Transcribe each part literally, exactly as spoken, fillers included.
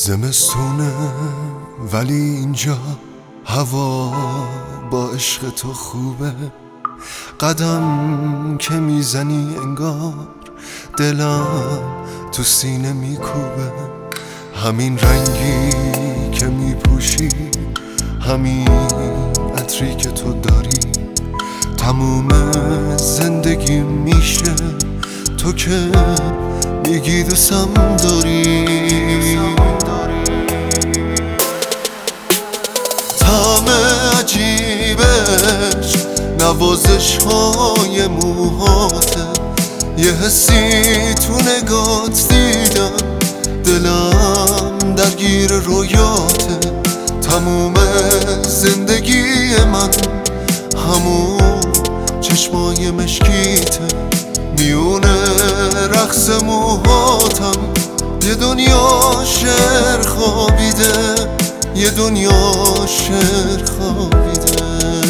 زمستونه ولی اینجا هوا با عشق تو خوبه. قدم که میزنی انگار دلم تو سینه میکوبه. همین رنگی که میپوشی، همین عطری که تو داری، تموم زندگی میشه تو که میگی دوستم داری. طعم عجیبش نوازش های موهاته، یه حسی تو نگات دیدم، دلم درگیر رویاته. تموم زندگی من همون چشمای مشکیته، میونه رقص موهاتم یه دنیا شعر خوابیده، یه دنیا شعر خوابیده.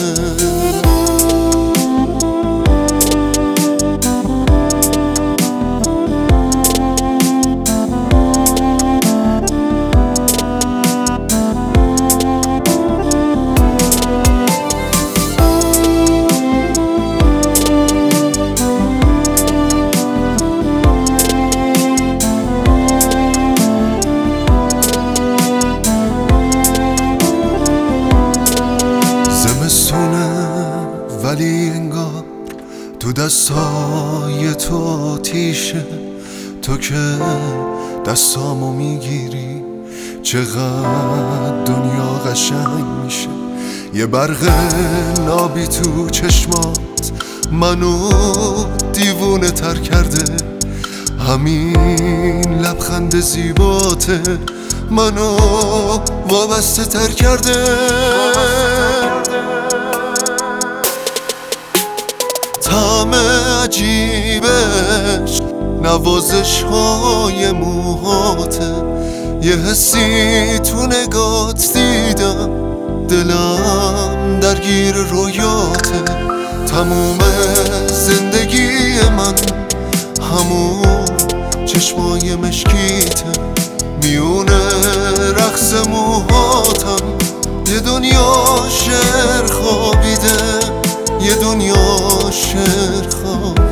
ولی انگار تو دستای تو آتیشه، تو که دستامو میگیری چقدر دنیا قشنگ میشه. یه برق نابی تو چشمات منو دیوونه تر کرده، همین لبخند زیباته منو وابسته تر کرده. طعم عجیبش نوازش های موهاته، یه حسی تو نگات دیدم، دلم درگیر رویاته. تموم زندگی من همون چشمای مشکیته، میونه رقص موهاتم یه دنیا شعر خوابیده، یه دنیا شعر خوابیده.